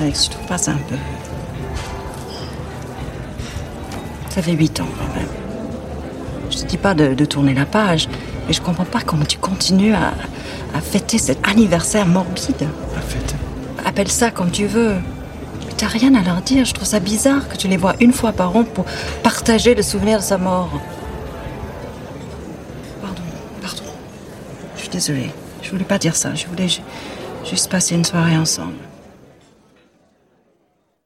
Alex, tu trouves pas ça un peu... Ça fait 8 ans, quand même. Je te dis pas de tourner la page, mais je comprends pas comment tu continues à fêter cet anniversaire morbide. La fête. Appelle ça comme tu veux. Mais t'as rien à leur dire. Je trouve ça bizarre que tu les vois une fois par an pour partager le souvenir de sa mort. Pardon. Je suis désolée. Je voulais pas dire ça. Je voulais juste passer une soirée ensemble.